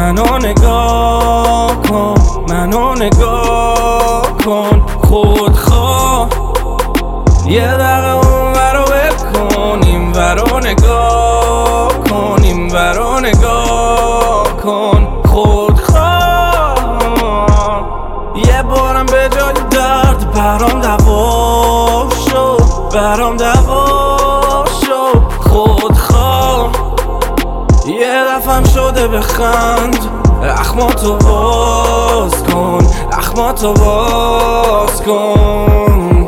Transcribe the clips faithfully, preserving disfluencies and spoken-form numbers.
منو نگاه کن، منو نگاه کن. خودخواه یه دقیقه اون ورو ول کن، این ورو نگاه کن، این ورو نگاه کن. خودخواه یه بارم به جای درد برام دوا شد، برام دوا شد. خودخواه یه دفعم شده بخند، اخماتو باز کن، اخماتو باز کن.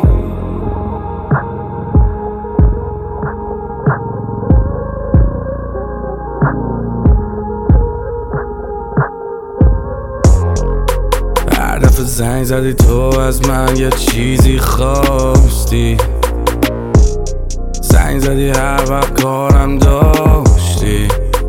هر دفعه زنگ زدی تو از من یه چیزی خواستی، زنگ زدی هر وقت کارم داشتی،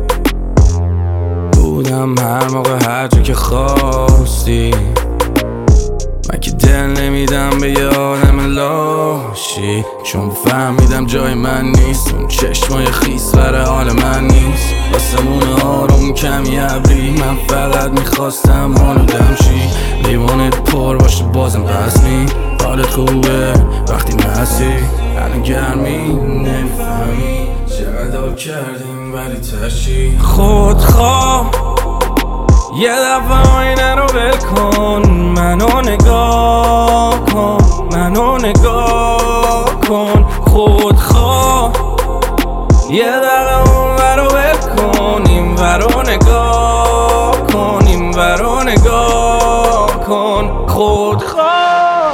بودم هر موقع هر جا که خواستی. من که دل نمیدم به یه آدم لاشی، چون فهمیدم جای من نیست، اون چشمای خیس برای حال من نیست. آسمون آروم کمی ابری، من فقط میخواستم آلودم شی. لیوانت پر باشه بازم پس نی، حالت خوبه وقتی مستی، الان گرمی نمیفهمی چقدر آب کردیم ولی تشی. خودخواه یه دفعه آینه رو ول کن، منو نگاه کن، منو نگاه کن. خودخواه یه دقیقه اون ورو ول کن، این ورو نگاه کن، این ورو نگاه کن. خودخواه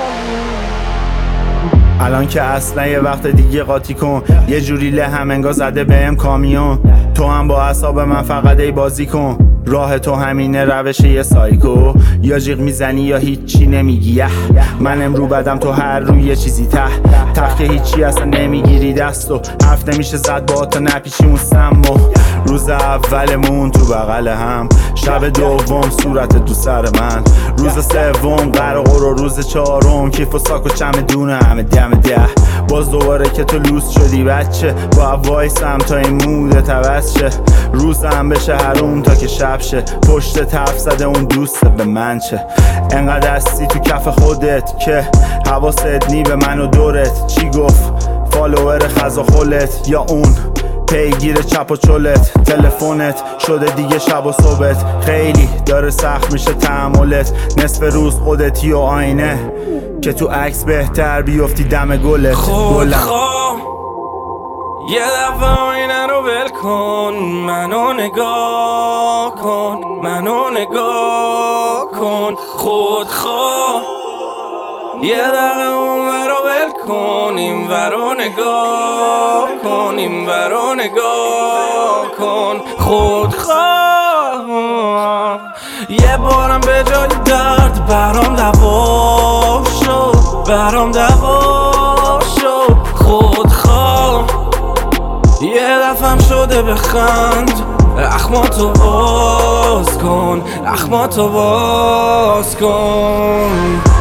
الان که اصلا یه وقت دیگه قاطی کن، یه جوری لهم انگار زده بهم کامیون. تو هم با اعصاب من فقط ای بازی کن، راه تو همینه روش یه سایکو، یا جیغ میزنی یا هیچی نمیگی. یه من امرو بدم تو هر روی یه چیزی ته ته که هیچی اصلا نمیگیری دستو، حرف نمیشه زد با تو نپیچی اون سمو. روز اولمون تو بغل هم، شب دوم صورت تو سر من، روز سوم قرقر و روز چهارم کیف و ساک و چمدونه همه دم ده. باز دوباره که تو لوس شدی بچه، با وایسم تا این موده عوض شه، روزم بشه حروم تا که شب شه. پشت تف زده اون دوسته به من چه، انقدر دستی تو کف خودت که حواست نی به من و دورت. چی گفت فالوور خزا خولت یا اون پیگیر چپ و چولت؟ تلفنت شده دیگه شب و صبحت، خیلی داره سخت میشه تحملت. نصف روز خودتی و آینه که تو عکس بهتر بیفتی دم گلت. خودخواه یه دفعه آینه رو ول کن، منو نگاه کن، منو نگاه کن. خودخواه یه دقیقه اون ورو ول کن، این ورو نگاه کن، این ورو نگاه کن. خودخواه یه بارم به جای درد برام دوا شد، برام دوا شد. خودخواه یه دفعم شده بخند، اخماتو باز کن، اخماتو باز کن.